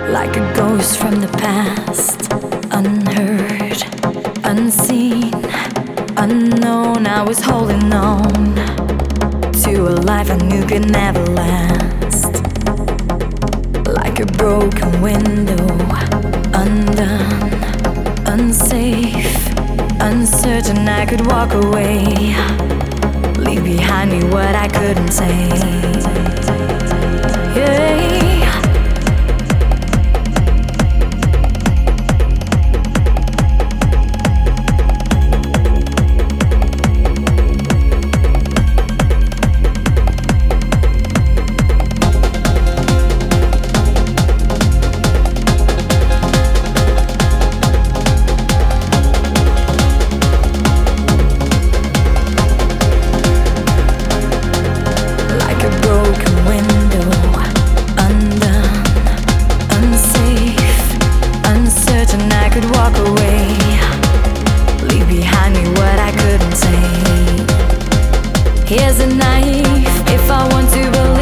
like a ghost from the past. Unheard, unseen, unknown. I was holding on to a life I knew could never last. Like a broken window, undone, unsafe, uncertain. I could walk away, leave behind me what I couldn't say. Yeah. Walk away, leave behind me what I couldn't say. Here's a knife if I want to believe.